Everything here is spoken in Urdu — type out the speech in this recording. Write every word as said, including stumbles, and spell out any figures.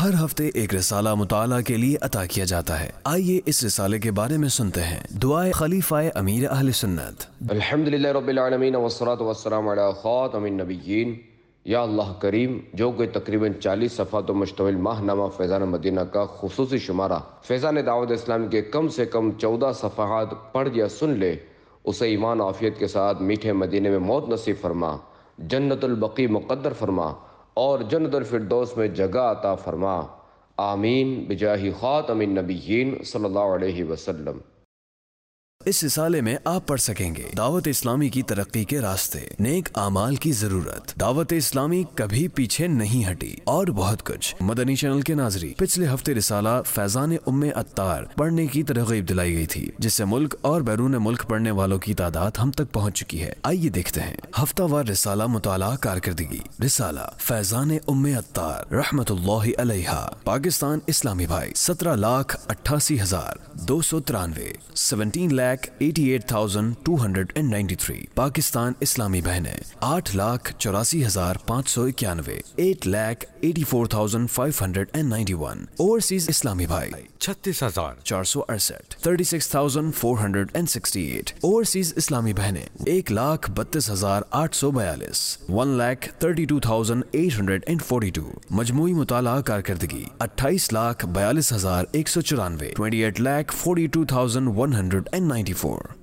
ہر ہفتے ایک رسالہ مطالعہ کے لیے عطا کیا جاتا ہے۔ آئیے اس رسالے کے بارے میں سنتے ہیں۔ دعائے خلیفہ امیر اہل سنت۔ الحمدللہ رب العالمین والصلاة والسلام علی خاتم النبیین۔ یا اللہ کریم، جو کہ تقریباً چالیس صفحات و مشتمل ماہ نامہ فیضان مدینہ کا خصوصی شمارہ فیضان دعوت اسلام کے کم سے کم چودہ صفحات پڑھ یا سن لے، اسے ایمان عافیت کے ساتھ میٹھے مدینے میں موت نصیب فرما، جنت البقیع مقدر فرما اور جنت الفردوس میں جگہ عطا فرما، آمین بجاہ خاتم النبیین صلی اللہ علیہ وسلم۔ اس رسالے میں آپ پڑھ سکیں گے دعوت اسلامی کی ترقی کے راستے، نیک اعمال کی ضرورت، دعوت اسلامی کبھی پیچھے نہیں ہٹی اور بہت کچھ۔ مدنی چینل کے ناظرین، پچھلے ہفتے رسالہ فیضان ام عطار پڑھنے کی ترغیب دلائی گئی تھی، جس سے ملک اور بیرون ملک پڑھنے والوں کی تعداد ہم تک پہنچ چکی ہے۔ آئیے دیکھتے ہیں ہفتہ وار رسالہ مطالعہ کارکردگی۔ رسالہ فیضان ام عطار رحمت اللہ علیہ، پاکستان اسلامی بھائی، سترہ لاکھ اٹھاسی ہزار دو سو ترانوے، seventeen lakh eighty eight thousand two hundred and ninety three. Pakistan اسلامی بہنیں، آٹھ لاکھ چوراسی ہزار پانچ سو اکیانوے، eight lakh eighty four thousand five hundred and ninety one. Overseas اسلامی بھائی، چھتیس ہزار چار سو اڑسٹھ، thirty six thousand four hundred and sixty eight. Overseas اسلامی بہنیں، ایک لاکھ بتیس ہزار آٹھ سو بیالیس، one lakh thirty two thousand eight hundred and forty to. مجموعی مطالعہ کارکردگی اٹھائیس لاکھ بیالیس ہزار ایک سو چورانوے، twenty eight lakh forty two thousand one hundred and ninety four.